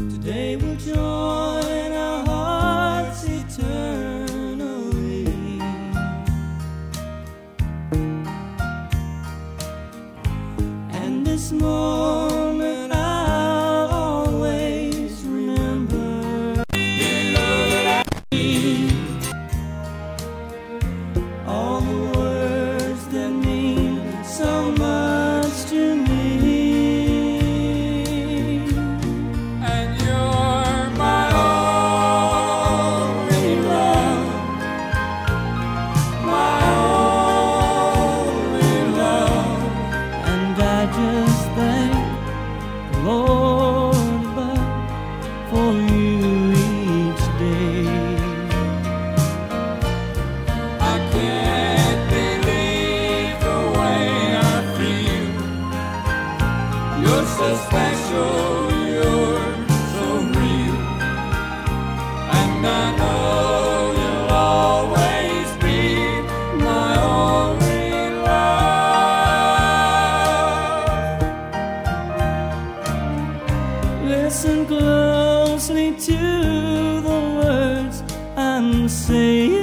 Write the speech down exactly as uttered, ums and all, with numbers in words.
Today we'll join our hearts eternally, and this moment I'll always remember. You know that I need all the words that mean so much to me. Just thank the Lord above for you each day. I can't believe the way I feel. You're so special, you're so real, and I know you'll always be my only love. Listen closely to the words I'm saying.